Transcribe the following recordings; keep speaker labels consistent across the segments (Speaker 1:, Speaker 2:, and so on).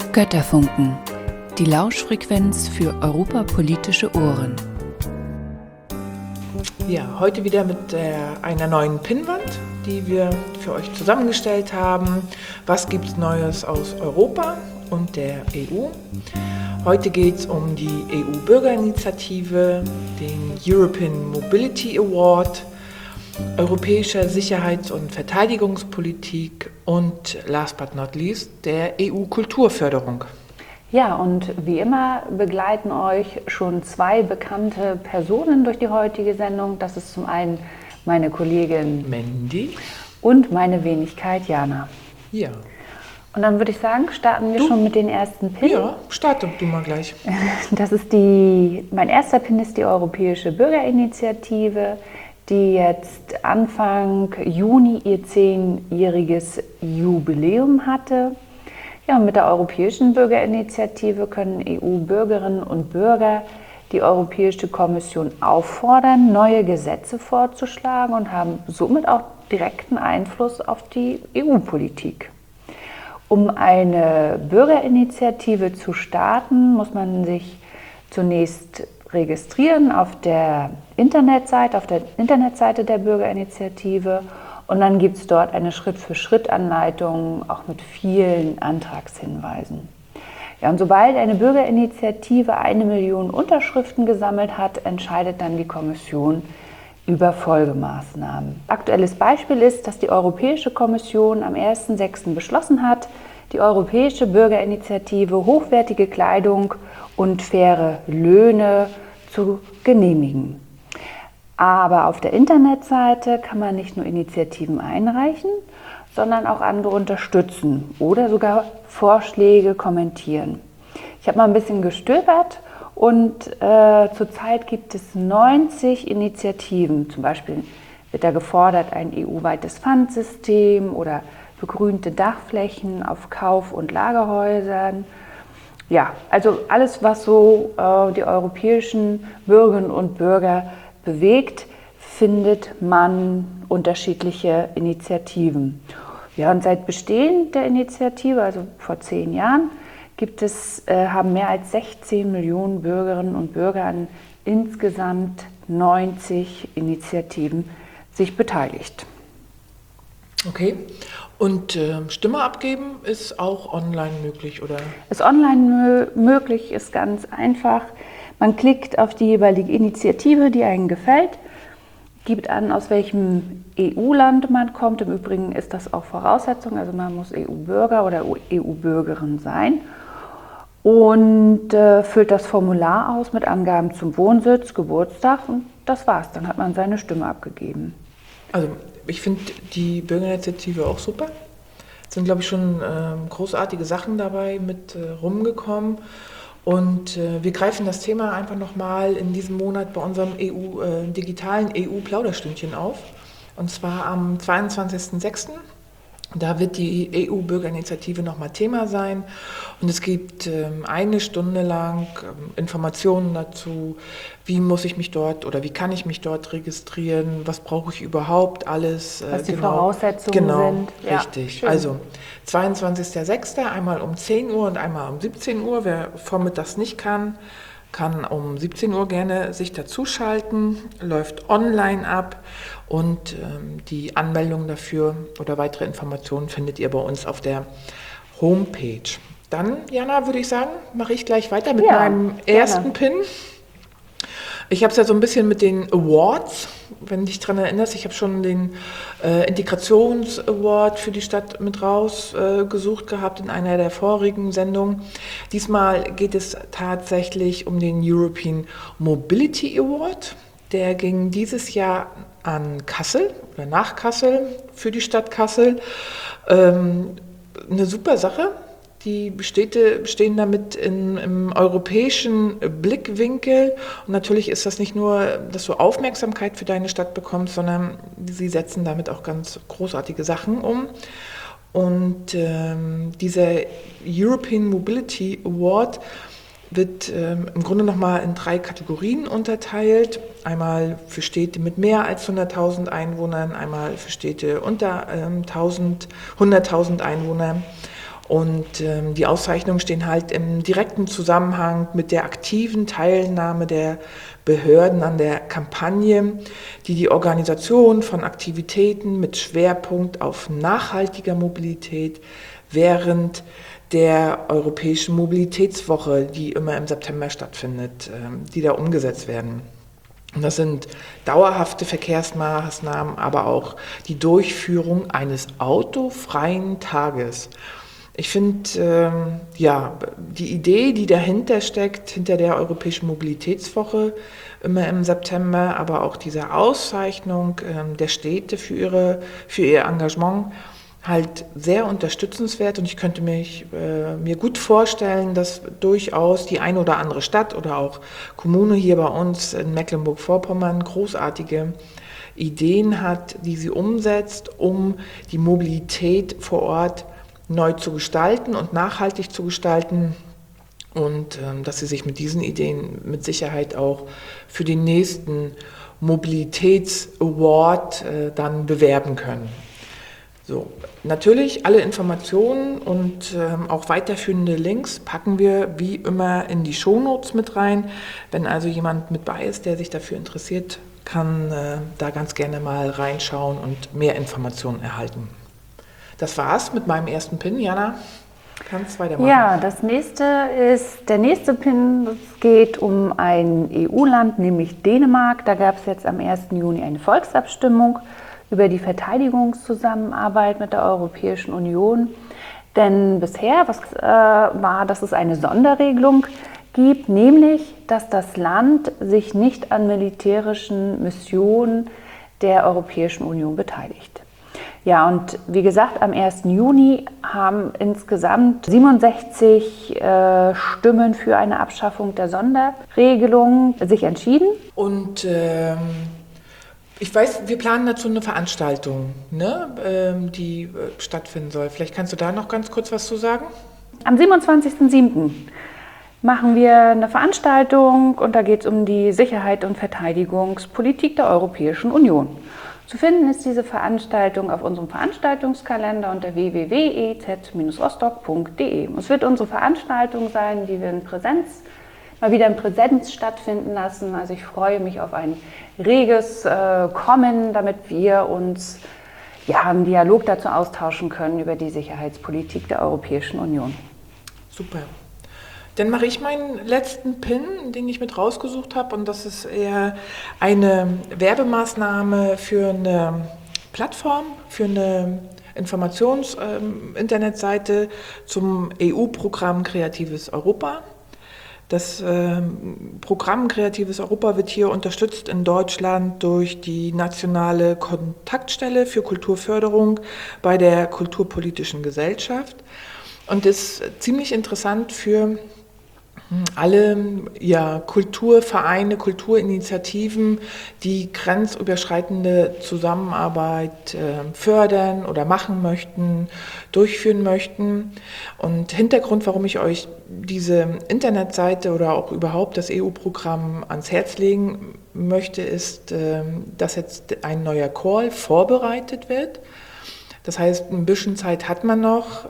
Speaker 1: Götterfunken, die Lauschfrequenz für europapolitische Ohren.
Speaker 2: Ja, heute wieder mit einer neuen Pinnwand, die wir für euch zusammengestellt haben. Was gibt's Neues aus Europa und der EU? Heute geht es um die EU-Bürgerinitiative, den European Mobility Award, europäische Sicherheits- und Verteidigungspolitik und last but not least der EU-Kulturförderung.
Speaker 3: Ja, und wie immer begleiten euch schon zwei bekannte Personen durch die heutige Sendung. Das ist zum einen meine Kollegin
Speaker 2: Mandy
Speaker 3: und meine Wenigkeit Jana.
Speaker 2: Ja.
Speaker 3: Und dann würde ich sagen, starten wir schon mit den ersten Pin.
Speaker 2: Ja, starte du mal gleich.
Speaker 3: Das ist mein erster Pin ist die Europäische Bürgerinitiative, die jetzt Anfang Juni ihr 10-jähriges Jubiläum hatte. Ja, und mit der Europäischen Bürgerinitiative können EU-Bürgerinnen und Bürger die Europäische Kommission auffordern, neue Gesetze vorzuschlagen und haben somit auch direkten Einfluss auf die EU-Politik. Um eine Bürgerinitiative zu starten, muss man sich zunächst registrieren auf der Internetseite der Bürgerinitiative, und dann gibt es dort eine Schritt-für-Schritt-Anleitung, auch mit vielen Antragshinweisen. Ja, und sobald eine Bürgerinitiative 1 Million Unterschriften gesammelt hat, entscheidet dann die Kommission über Folgemaßnahmen. Aktuelles Beispiel ist, dass die Europäische Kommission am 1.6. beschlossen hat, die Europäische Bürgerinitiative hochwertige Kleidung und faire Löhne zu genehmigen. Aber auf der Internetseite kann man nicht nur Initiativen einreichen, sondern auch andere unterstützen oder sogar Vorschläge kommentieren. Ich habe mal ein bisschen gestöbert und zurzeit gibt es 90 Initiativen. Zum Beispiel wird da gefordert ein EU-weites Pfandsystem oder begrünte Dachflächen auf Kauf- und Lagerhäusern. Ja, also alles, was so die europäischen Bürgerinnen und Bürger bewegt, findet man unterschiedliche Initiativen. Ja, und seit Bestehen der Initiative, also vor 10 Jahren, haben mehr als 16 Millionen Bürgerinnen und Bürger an insgesamt 90 Initiativen sich beteiligt.
Speaker 2: Okay. Und Stimme abgeben ist auch online möglich, oder?
Speaker 3: Ist online möglich, ist ganz einfach. Man klickt auf die jeweilige Initiative, die einem gefällt, gibt an, aus welchem EU-Land man kommt. Im Übrigen ist das auch Voraussetzung, also man muss EU-Bürger oder EU-Bürgerin sein. Und füllt das Formular aus mit Angaben zum Wohnsitz, Geburtstag, und das war's. Dann hat man seine Stimme abgegeben.
Speaker 2: Also ich finde die Bürgerinitiative auch super. Es sind, glaube ich, schon großartige Sachen dabei mit rumgekommen. Und wir greifen das Thema einfach nochmal in diesem Monat bei unserem digitalen EU-Plauderstündchen auf. Und zwar am 22.06. Da wird die EU-Bürgerinitiative nochmal Thema sein. Und es gibt 1 Stunde lang Informationen dazu, wie muss ich mich dort oder wie kann ich mich dort registrieren, was brauche ich überhaupt alles.
Speaker 3: Was die Voraussetzungen sind.
Speaker 2: Ja, richtig. Schön. Also 22.06. einmal um 10 Uhr und einmal um 17 Uhr. Wer vormittags nicht kann um 17 Uhr gerne sich dazuschalten, läuft online ab, und die Anmeldung dafür oder weitere Informationen findet ihr bei uns auf der Homepage. Dann, Jana, würde ich sagen, mache ich gleich weiter mit meinem ersten Pin. Ich habe es ja so ein bisschen mit den Awards, wenn du dich daran erinnerst, ich habe schon den Integrations-Award für die Stadt mit rausgesucht gehabt in einer der vorigen Sendungen. Diesmal geht es tatsächlich um den European Mobility Award. Der ging dieses Jahr an Kassel oder nach Kassel für die Stadt Kassel. Eine super Sache. Die Städte stehen damit im europäischen Blickwinkel, und natürlich ist das nicht nur, dass du Aufmerksamkeit für deine Stadt bekommst, sondern sie setzen damit auch ganz großartige Sachen um. Und dieser European Mobility Award wird im Grunde nochmal in 3 Kategorien unterteilt. Einmal für Städte mit mehr als 100.000 Einwohnern, einmal für Städte unter 100.000 Einwohnern. Und die Auszeichnungen stehen halt im direkten Zusammenhang mit der aktiven Teilnahme der Behörden an der Kampagne, die die Organisation von Aktivitäten mit Schwerpunkt auf nachhaltiger Mobilität während der Europäischen Mobilitätswoche, die immer im September stattfindet, die da umgesetzt werden. Und das sind dauerhafte Verkehrsmaßnahmen, aber auch die Durchführung eines autofreien Tages. Ich finde, die Idee, die dahinter steckt, hinter der Europäischen Mobilitätswoche, immer im September, aber auch diese Auszeichnung der Städte für ihr Engagement, halt sehr unterstützenswert. Und ich könnte mir gut vorstellen, dass durchaus die eine oder andere Stadt oder auch Kommune hier bei uns in Mecklenburg-Vorpommern großartige Ideen hat, die sie umsetzt, um die Mobilität vor Ort neu zu gestalten und nachhaltig zu gestalten, und dass sie sich mit diesen Ideen mit Sicherheit auch für den nächsten Mobilitäts-Award dann bewerben können. So, natürlich alle Informationen und auch weiterführende Links packen wir wie immer in die Shownotes mit rein. Wenn also jemand mit bei ist, der sich dafür interessiert, kann da ganz gerne mal reinschauen und mehr Informationen erhalten. Das war's mit meinem ersten Pin. Jana, kannst weitermachen.
Speaker 3: Ja, der nächste Pin. Es geht um ein EU-Land, nämlich Dänemark. Da gab es jetzt am 1. Juni eine Volksabstimmung über die Verteidigungszusammenarbeit mit der Europäischen Union. Denn bisher war, dass es eine Sonderregelung gibt, nämlich, dass das Land sich nicht an militärischen Missionen der Europäischen Union beteiligt. Ja, und wie gesagt, am 1. Juni haben insgesamt 67 Stimmen für eine Abschaffung der Sonderregelung sich entschieden.
Speaker 2: Und ich weiß, wir planen dazu eine Veranstaltung, ne, die stattfinden soll. Vielleicht kannst du da noch ganz kurz was zu sagen?
Speaker 3: Am 27.07. machen wir eine Veranstaltung und da geht es um die Sicherheit und Verteidigungspolitik der Europäischen Union. Zu finden ist diese Veranstaltung auf unserem Veranstaltungskalender unter www.ez-rostock.de. Es wird unsere Veranstaltung sein, die wir mal wieder in Präsenz stattfinden lassen. Also ich freue mich auf ein reges Kommen, damit wir uns im Dialog dazu austauschen können über die Sicherheitspolitik der Europäischen Union.
Speaker 2: Super. Dann mache ich meinen letzten Pin, den ich mit rausgesucht habe, und das ist eher eine Werbemaßnahme für eine Plattform, für eine Informations-Internetseite zum EU-Programm Kreatives Europa. Das Programm Kreatives Europa wird hier unterstützt in Deutschland durch die nationale Kontaktstelle für Kulturförderung bei der Kulturpolitischen Gesellschaft und ist ziemlich interessant für alle Kulturvereine, Kulturinitiativen, die grenzüberschreitende Zusammenarbeit fördern oder machen möchten, durchführen möchten. Und Hintergrund, warum ich euch diese Internetseite oder auch überhaupt das EU-Programm ans Herz legen möchte, ist, dass jetzt ein neuer Call vorbereitet wird. Das heißt, ein bisschen Zeit hat man noch.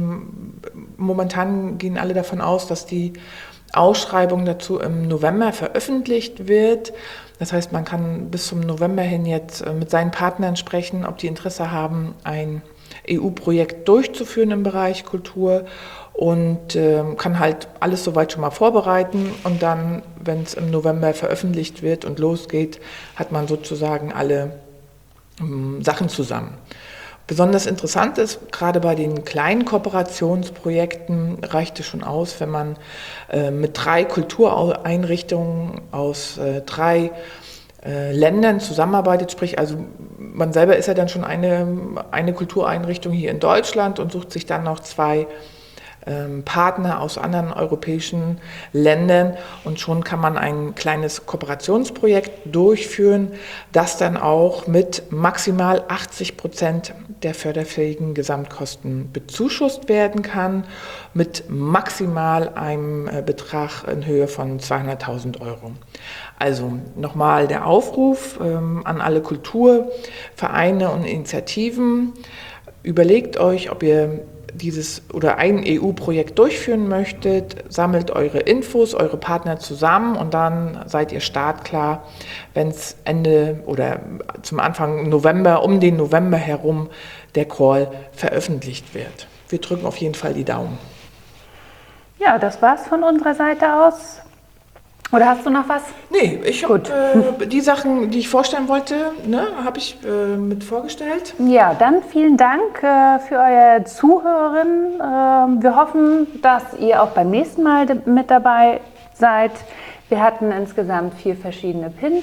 Speaker 2: Momentan gehen alle davon aus, dass die Ausschreibung dazu im November veröffentlicht wird. Das heißt, man kann bis zum November hin jetzt mit seinen Partnern sprechen, ob die Interesse haben, ein EU-Projekt durchzuführen im Bereich Kultur, und kann halt alles soweit schon mal vorbereiten. Und dann, wenn es im November veröffentlicht wird und losgeht, hat man sozusagen alle Sachen zusammen. Besonders interessant ist, gerade bei den kleinen Kooperationsprojekten reicht es schon aus, wenn man mit 3 Kultureinrichtungen aus 3 Ländern zusammenarbeitet. Sprich, also man selber ist ja dann schon eine Kultureinrichtung hier in Deutschland und sucht sich dann noch 2 Partner aus anderen europäischen Ländern, und schon kann man ein kleines Kooperationsprojekt durchführen, das dann auch mit maximal 80% der förderfähigen Gesamtkosten bezuschusst werden kann, mit maximal einem Betrag in Höhe von 200.000 Euro. Also nochmal der Aufruf an alle Kulturvereine und Initiativen: Überlegt euch, ob ihr dieses oder ein EU-Projekt durchführen möchtet, sammelt eure Infos, eure Partner zusammen und dann seid ihr startklar, wenn es Ende oder zum Anfang November, um den November herum, der Call veröffentlicht wird. Wir drücken auf jeden Fall die Daumen.
Speaker 3: Ja, das war's von unserer Seite aus. Oder hast du noch was?
Speaker 2: Nee, ich habe die Sachen, die ich vorstellen wollte, habe ich mit vorgestellt.
Speaker 3: Ja, dann vielen Dank für euer Zuhören. Wir hoffen, dass ihr auch beim nächsten Mal mit dabei seid. Wir hatten insgesamt 4 verschiedene Pins.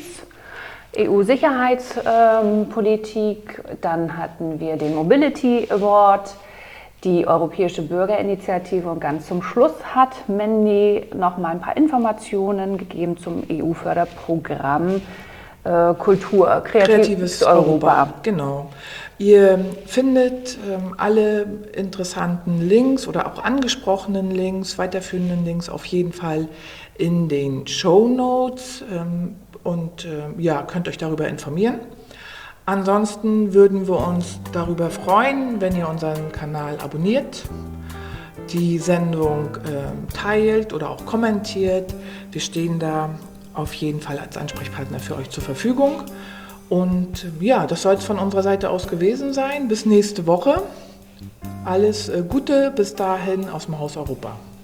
Speaker 3: EU-Sicherheitspolitik, dann hatten wir den Mobility Award, die Europäische Bürgerinitiative und ganz zum Schluss hat Mandy noch mal ein paar Informationen gegeben zum EU-Förderprogramm Kultur, Kreatives Europa.
Speaker 2: Genau. Ihr findet alle interessanten Links oder auch angesprochenen Links, weiterführenden Links auf jeden Fall in den Shownotes und könnt euch darüber informieren. Ansonsten würden wir uns darüber freuen, wenn ihr unseren Kanal abonniert, die Sendung teilt oder auch kommentiert. Wir stehen da auf jeden Fall als Ansprechpartner für euch zur Verfügung. Und das soll es von unserer Seite aus gewesen sein. Bis nächste Woche. Alles Gute bis dahin aus dem Haus Europa.